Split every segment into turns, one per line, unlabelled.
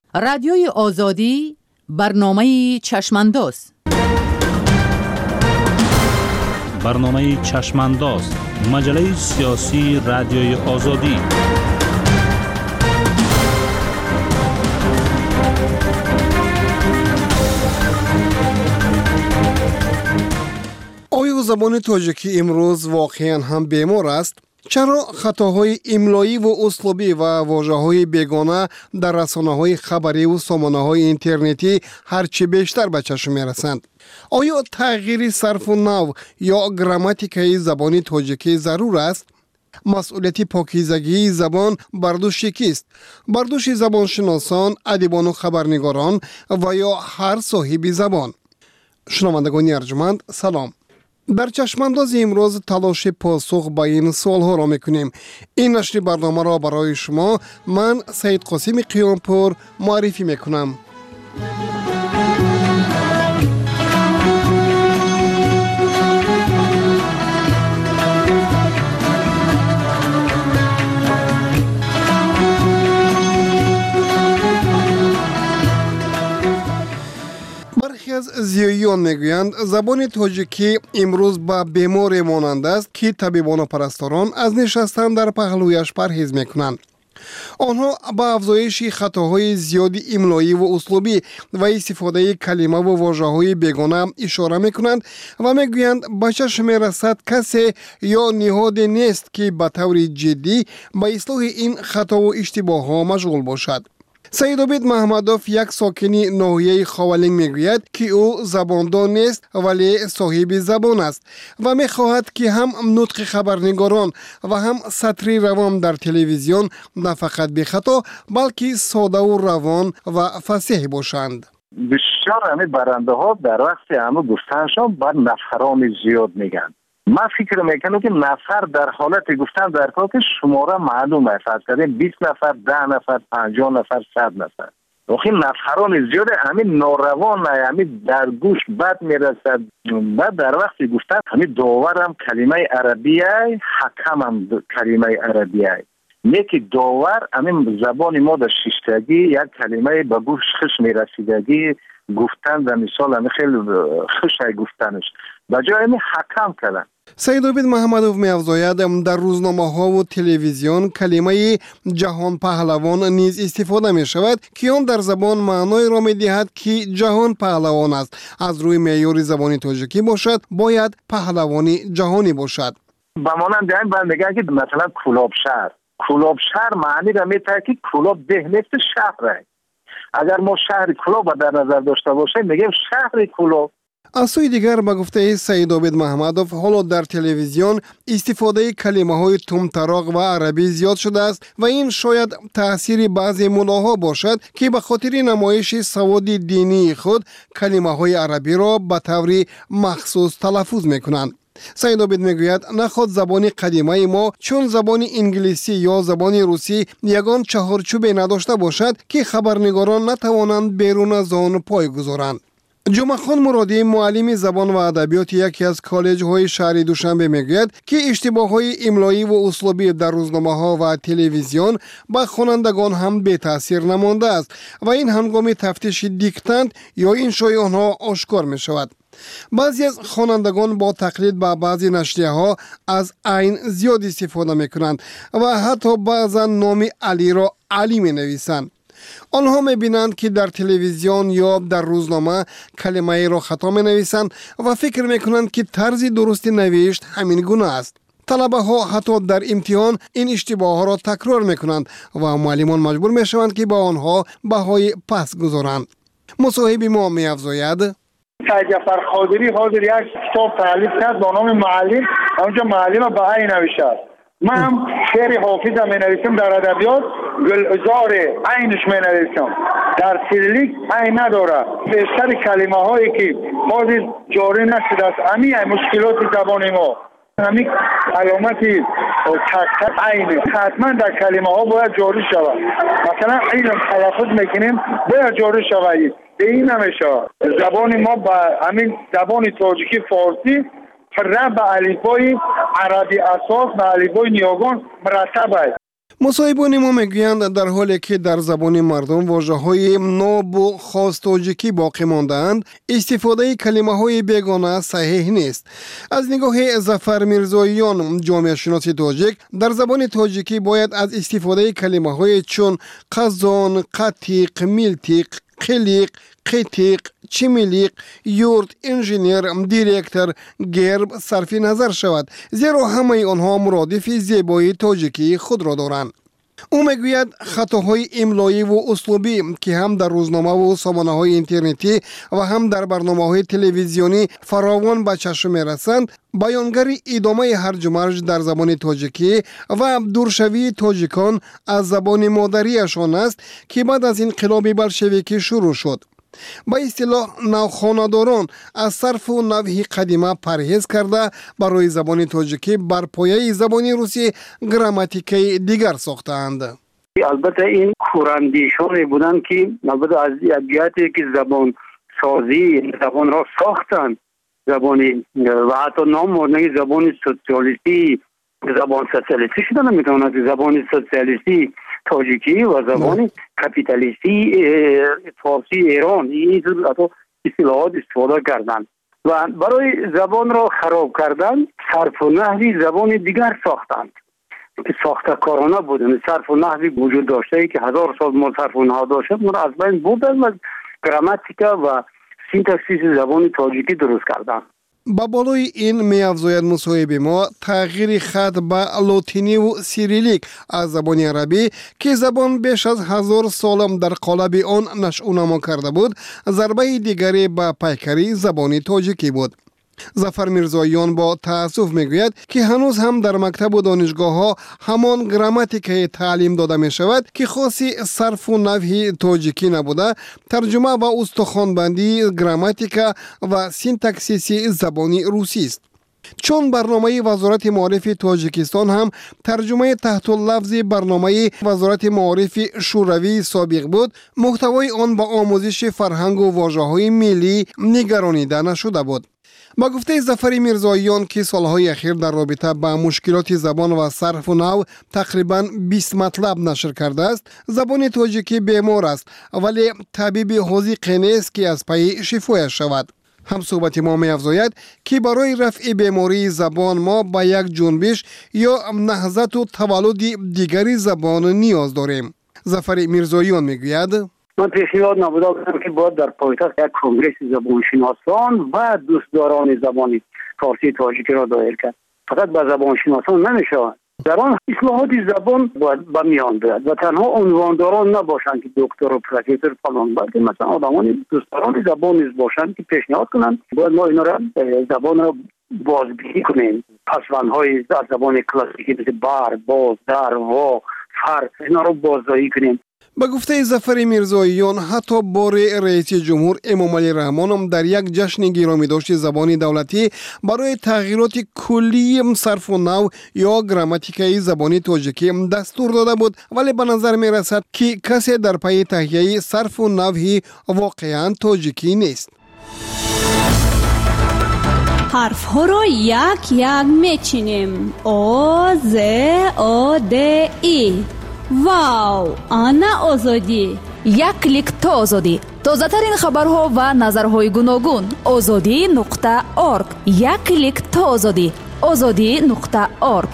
رادیوی آزادی برنامه چشمانداز.
برنامه چشمانداز، مجله سیاسی رادیوی آزادی.
آیا زبان تاجیکی امروز واقعا هم بیمار است؟ چرا خطاهای املایی و اسلوبی و واژه‌های بیگانه در رسانه‌های خبری و سامانه‌های اینترنتی هرچی بیشتر به چشم می‌رسند؟ آیا تغییر صرف و نحو یا گراماتیکای زبان تاجیکی ضرور است؟ مسئولیت پاکیزگی زبان بر دوش کیست؟ بر دوش زبانشناسان، ادیبان و خبرنگاران و یا هر صاحب زبان؟ شنوندگان ارجمند، سلام. در چشمانداز امروز تلاش پاسخ به این سوال‌ها را می‌کنیم. این نشر برنامه را برای شما من سید قاسم قیامپور معرفی می‌کنم. برخی از زیاییان میگویند زبان تاجیکی امروز به بیماری مانند است که طبیبان و پرستاران از نشستن در پهلویش پرهیز میکنند. آنها به افزایش خطاهای زیادی املایی و اسلوبی و استفاده کلمه و واژه‌های بیگانه اشاره میکنند و میگویند به چشم میرسد کسی یا نهادی نیست که به طور جدی به اصلاح این خطا و اشتباه‌ها مشغول باشد. سید عابد محمدوف، یک ساکن ناحیه خاولین، میگوید که او زباندان نیست ولی صاحب زبان است و میخواهد که هم نطق خبرنگاران و هم سطری روان در تلویزیون نه فقط بی خطا بلکه ساده و روان و فصیح باشند.
بسیار همه برنده ها در وقت همه گفتنشان بر نفران زیاد میگن. من فکر میکنم که نفر در حالت گفتن در کار که شماره معلوم است. فرض کنید 20 نفر، 10 نفر، 50 نفر، 100 نفر. وقتی نفران زیاد همین ناروان، همین در گوش بد میرسد. بعد در وقت گفتن همین داور هم کلمه عربیه، حکم هم کلمه عربیه. یکی داور همین زبان ما در شیشتگی یک کلمه به گوش خوش میرسیدگی گفتن در مثال همین خیلی خوش گفتنش بجای همین حکم کردن.
سید عابد محمدوف می‌افزاید در روزنامه‌ها و تلویزیون کلمه جهان پهلوان نیز استفاده می‌شود که آن در زبان معنای را می‌دهد که جهان پهلوان است. از روی معیار زبان تاجیکی باشد باید پهلوانی جهانی باشد.
به مانند این بند میگن که مثلا کلاب شهر معنی را می‌دهد که کلاب ده نیست شهر. اگر ما شهر کلاب در نظر داشته باشیم میگیم شهر کلاب.
از سوی دیگر به گفته سید عابد محمدوف حالا در تلویزیون استفاده کلمه‌های تمطراق و عربی زیاد شده است و این شاید تأثیر بعضی ملاها باشد که به خاطر نمایش سواد دینی خود کلمه‌های عربی را به طور مخصوص تلفظ می‌کنند. سید عابد میگوید نخود زبان قدیمه ما چون زبان انگلیسی یا زبان روسی یگان چهارچوبی نداشته باشد که خبرنگاران نتوانند بیرون از آن پای گذارند. جمعه خان مرادی، معلم زبان و ادبیات یکی از کالج‌های شهر دوشنبه میگوید که اشتباه‌های املایی و اسلوبی در روزنامه‌ها و تلویزیون به خوانندگان هم بی تاثیر نمانده است و این هنگام تفتیش دیکتند یا انشای آنها آشکار می شود. بعضی از خوانندگان با تقلید به بعضی نشریه‌ها از عین زیاد استفاده می‌کنند و حتی بعضا نام علی را علی می‌نویسند. آنها می‌بینند که در تلویزیون یا در روزنامه کلمه را خطا می‌نویسند و فکر می‌کنند که طرز درست نوشت همین گونه است. طلبه ها حتی در امتحان این اشتباه ها را تکرار می‌کنند و معلمان مجبور می‌شوند که با آنها بهای پس گذارند. مصاحب ما می‌افزاید
سید جعفر خاطری حاضر یک کتاب تالیف کرد با نام معلم، اونجا معلم به عین نوشته. من هم شعر حافظ می نویسم در ادبیات، گلزار عینش می نویسم. در سیریلیک عین نداره. بیشتر کلمه هایی که باز جاری نشده است همین مشکلات زبان ما، همین علامت تک تک عین حتما در کلمه ها باید جاری شود. مثلا این تلفظ میکنیم باید جاری شود. به این نمیشه. زبان ما با همین زبان تاجیکی فارسی رب به الفبای عربی اساس به الفبای نیاگان مرتب است.
مصاحبان ما میگویند در حالی که در زبان مردم واژه‌های ناب و خاص تاجیکی باقی مانده‌اند، استفاده کلمه‌های بیگانه صحیح نیست. از نگاه ظفر میرزاییان، جامعه شناس تاجیک، در زبان تاجیکی باید از استفاده کلمه‌های چون قزان، قطیق، میلتیق، قلیق، قیتیق، چمیلیق، یورت، انجینیر، دیرکتر، گرب صرف نظر شود، زیرا همه آنها مرادف زیبایی تاجیکی خود را دارند. او میگوید خطاهای املایی و اسلوبی که هم در روزنامه و سامانه‌های اینترنتی و هم در برنامه‌های تلویزیونی فراوان به چشم می‌رسند، بیانگر ادامه هرج و مرج در زبان تاجیکی و دورشوی تاجیکان از زبان مادریشان است که بعد از انقلاب بلشویکی شروع شد. با اصطلاح نوخانه‌داران از صرف و نوع قدیمه پرهیز کرده برای زبان تاجیکی بر پایه زبان روسی گراماتیکی دیگر ساختند.
البته این کورندیشانی بودند که البته از ابیاتی که زبان سازی زبان را ساختند، زبانی و حتی نام مورنه زبان سوسیالیستی، زبان سوسیالیستی شده نمیتواند، زبان سوسیالیستی تاجیکی و زبان کپیتالیستی فارسی ایران، این اصطلاحات استفاده کردند و برای زبان را خراب کردن صرف و نحوی زبان دیگر ساختند که ساختکارانه بودند. صرف و نحوی وجود داشته که 1000 سال ما صرف و نحو داشته ما را از بین بردند و گراماتیکا و سینتاکسیس زبان تاجیکی درست کردند.
با بالای این می افزاید مصاحب ما تغییر خط به لاتینی و سیریلیک از زبان عربی که زبان بیش از 1000 سال در قالب آن نشأ نما کرده بود، ضربه دیگری به پیکری زبان تاجیکی بود. ظفر میرزاییان با تأسف میگوید که هنوز هم در مکتب و دانشگاه ها همان گراماتیک تعلیم داده می شود که خاصی صرف و نحو تاجیکی نبوده، ترجمه و استخوان‌بندی گراماتیک و سینتاکسیس زبانی روسی است. چون برنامه وزارت معارف تاجیکستان هم ترجمه تحت اللفظ برنامه وزارت معارف شوروی سابق بود، محتوای آن با آموزش فرهنگ و واژه‌های ملی نگرانیده نشده بود. با گفته ظفر میرزاییان که سالهای اخیر در رابطه با مشکلات زبان و صرف و نحو تقریباً 20 مطلب نشر کرده است، زبان تاجیکی بیمار است ولی طبیب حاذق نیست که از پی شفایش شود. هم صحبت ما می افزاید که برای رفع بیماری زبان ما با یک جنبش یا نهضت و تولد دیگری زبان نیاز داریم. ظفر میرزاییان میگوید
من پیشنهاد نموده بودم که باید در پایتخت یک کنگره زبانشناسان و دوستداران زبان فارسی تاجیکی را دایر کرد. فقط به زبانشناسان نمیشود، در آن اصلاحات زبان باید به میان بیاید و تنها عنوانداران نباشند که دکتر و پروفسور فلان، بلکه مثلا آدمان دوستداران زبان نیز باشند که پیشنهاد کنند باید ما اینا را زبان را بازبینی کنیم. پسوندهای از زبان کلاسیکی مثل بر، باز، در، وا، فر، اینا را بازداری کنیم.
با گفته ظفر میرزاییان حتی بار رئیس جمهور امام علی رحمان هم در یک جشن گرامی داشت زبانی دولتی برای تغییرات کلی صرف و نحو یا گراماتیکای زبانی تاجیکی دستور داده بود، ولی به نظر می رسد که کسی در پی تهیه صرف و نحو واقعا تاجیکی نیست.
حرف ها را یک یک میچینیم. او ز او د ای. واو، آنا آزادی.
یک کلیک تا آزادی. تازه ترین خبرها و نظرهای گوناگون. azadi.org. یک کلیک تا آزادی. azadi.org.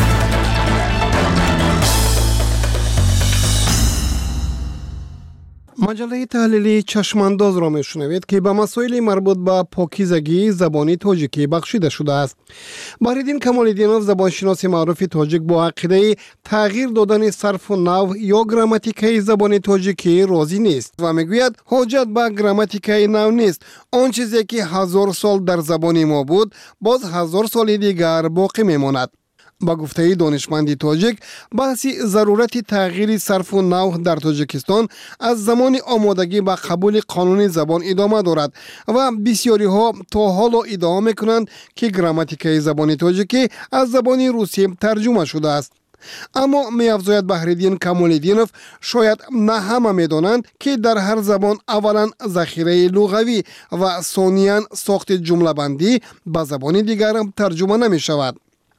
مجله تحلیلی چشمانداز را میشنوید که به مسائل مربوط به پاکیزگی زبانی تاجیکی بخشیده شده است. بهرالدین کمال‌الدینوف، زبانشناس معروف تاجیک، با عقیده تغییر دادن صرف و نحو یا گراماتیکای زبان تاجیکی راضی نیست و میگوید حاجت به گراماتیکای نو نیست. آن چیزی که 1000 سال در زبان ما بود باز 1000 سال دیگر باقی میماند. با گفته دانشمندی تاجیک، بحث ضرورت تغییر صرف و نحو در تاجیکستان از زمان آمادگی به قبول قانون زبان ادامه دارد و بسیاری ها تا حالا ادعا میکنند که گراماتیکای زبان تاجیکی از زبان روسی ترجمه شده است. اما می افزاید بهرالدین کمال‌الدینوف شاید نه همه می دانند که در هر زبان اولا ذخیره لغوی و ثانیاً ساخت جمله بندی به زبان دیگر ترجمه نمی شود.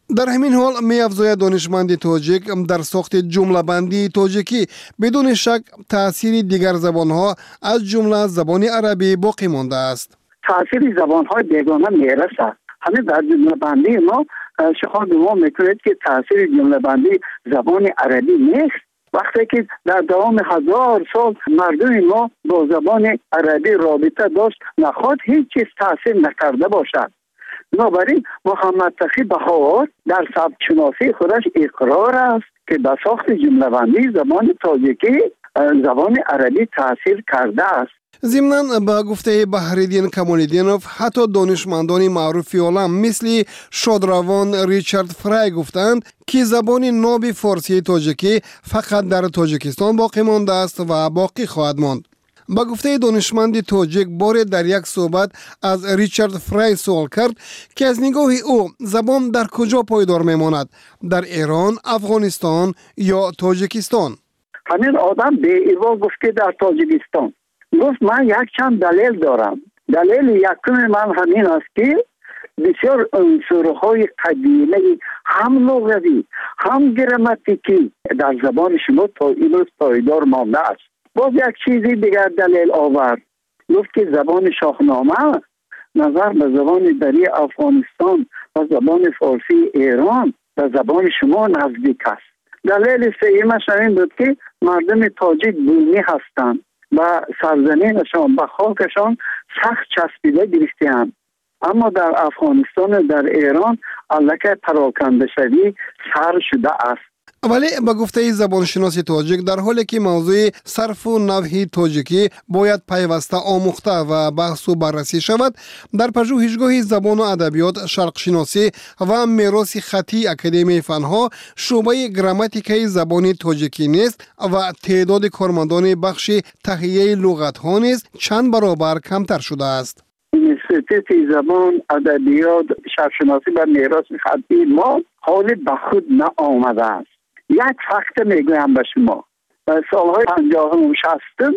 در همین حال می‌افزاید دانشمند تاجیک در ساخت جمله بندی تاجیکی بدون شک تأثیر دیگر زبان‌ها از جمله زبان عربی باقی مانده است.
تأثیر زبان‌های بیگانه میرسد. همین در جمله بندی ما شما گمان میکنید که تأثیر جمله بندی زبان عربی نیست. وقتی که در دوام 1000 سال مردم ما با زبان عربی رابطه داشت نخواهد هیچ چیز تأثیر نکرده باشد. بنابراین محمد تقی بهار در سبک شناسی خودش اقرار است که به ساخت جمله بندی زبان تاجیکی زبان عربی تأثیر کرده است.
ضمناً با گفته بحرالدین کمال‌الدینوف حتی دانشمندان معروف عالم مثل شادروان ریچارد فرای گفتند که زبان ناب فارسی تاجیکی فقط در تاجیکستان باقی مانده است و باقی خواهد ماند. با گفته دانشمند تاجیک بار در یک صحبت از ریچارد فرای سوال کرد که از نگاه او زبان در کجا پایدار میماند؟ در ایران، افغانستان یا تاجیکستان؟
همین آدم به ایوا گفت که در تاجیکستان. گفت من یک چند دلیل دارم. دلیل یکم من همین است که بسیار عنصرهای قدیمی هم لغوی هم گراماتیکی در زبان شما تا امروز پایدار مانده است. باز یک چیزی دیگر دلیل آورد. گفت که زبان شاهنامه نظر به زبان دری افغانستان و زبان فارسی ایران و زبان شما نزدیک است. دلیل سومش این بود که مردم تاجیک بومی هستند و سرزمینشان به خاکشان سخت چسبیده گرفته‌اند. اما در افغانستان و در ایران الکه پراکنده شوی سر شده است.
ولی با گفته زبانشناس تاجیک در حالی که موضوع صرف و نحو تاجیکی باید پیوسته آموخته و بحث و بررسی شود، در پژوهشگاه زبان و ادبیات شرق شناسی و میراث خطی اکادمی فنها شعبه گراماتیکای زبان تاجیکی نیست و تعداد کارمندان بخش تهیه لغت ها نیز چند برابر کمتر شده است.
اینستیتوت زبان ادبیات شرق شناسی و میراث خطی ما حال به خود نآمده است. یک فکت میگویم به شما. در سالهای 50 و 60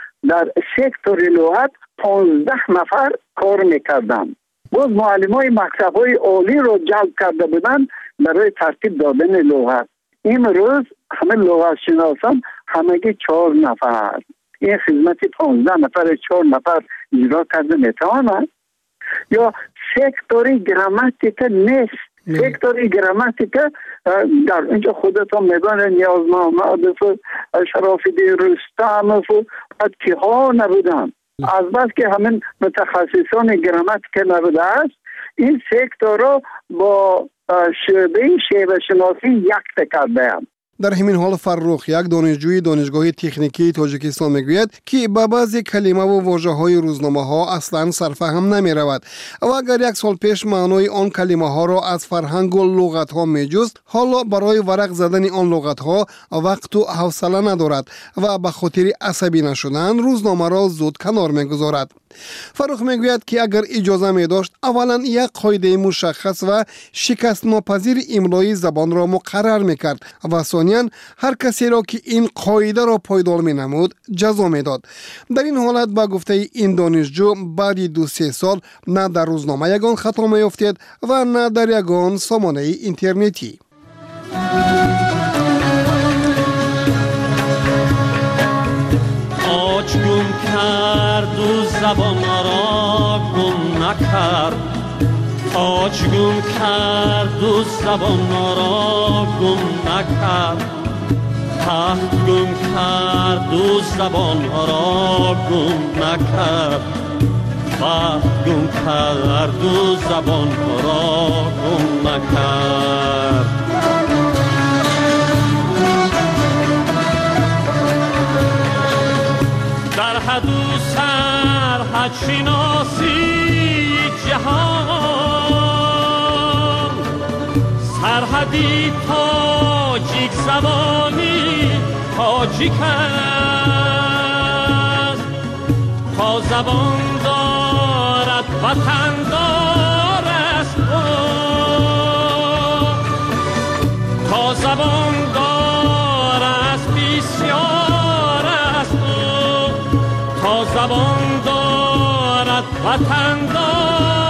در سکتور لغت 15 نفر کار میکردند. باز معلمای مکتب‌های عالی رو جلب کرده بودند برای ترتیب دادن لغت. امروز همه لغت شناسان همگی 4 نفر. این خدمت 15 نفر 4 نفر اجرا کرده میتواند. یا سکتور گراماتیک نیست. سکتور گراماتیک در اینجا خودتون میگن نیاز محمد و شراف‌الدین رستم و که ها نبودن. از بس که همین متخصصان گراماتیک نبوده است، این سکتور رو با شیوه شناسی یک کرده هم.
در همین حال فرخ یک دانشجوی دانشگاه تکنیکی تاجیکستان میگوید که با بعضی کلمه و واژه‌های روزنامه ها اصلا سرفهم نمی رود و اگر یک سال پیش معنای آن کلمه ها را از فرهنگ و لغت ها می جست، حالا برای ورق زدن آن لغت ها وقت و حوصله ندارد و به خاطر عصبی نشدن روزنامه را زود کنار میگذارد. فرخ میگوید که اگر اجازه می داشت اولا یک قاعده مشخص و شکست ناپذیر املای زبان را مقرر میکرد و ثانیاً هر کسی را که این قاعده را پایدار می نمود جزا می داد. در این حالت با گفته این دانشجو بعد 2-3 سال نه در روزنامه یگان خطا می افتید و نه در یگان سامانه اینترنتی.
آج گم کرد و زبان را گم نکرد، آج گم کرد و زبان را گم نکرد، تخت گم کرد و زبان را گم نکرد، وقت گم کرد و زبان را گم نکرد. در حد و سرحد شناسی جهان، سرحدی تاجیک زبانی تاجیک است، تا زبان دارد وطن دار است، تا زبان دار است بسیار است، تا زبان دارد وطن دار